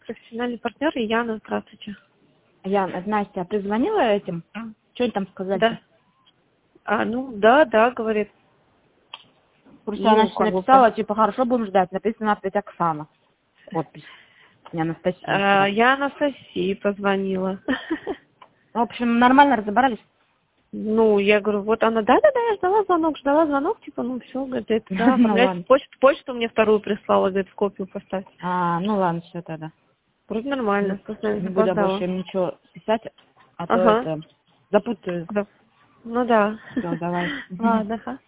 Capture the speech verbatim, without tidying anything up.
профессиональный партнер и Яна, здравствуйте. Ян, это Настя, а ты звонила этим? Что они там сказали? Да. А, ну, да, да, говорит. Просто Ну, она как бы, написала, типа, хорошо, будем ждать. Написано опять Оксана. Подпись. Не Анастасия. А, я Анастасии позвонила. В общем, нормально разобрались? Ну, я говорю, вот она, да-да-да, я ждала звонок, ждала звонок, типа, ну, все, говорит, да, Ну оформлять ладно. почту, почту мне вторую прислала, говорит, в копию поставь. А, ну ладно, все тогда. Вроде Не, нормально, просто я не буду запоздала. больше им ничего писать, а то Ага. это запутаю. Да. Ну да. Все, давай. Ладно, ага.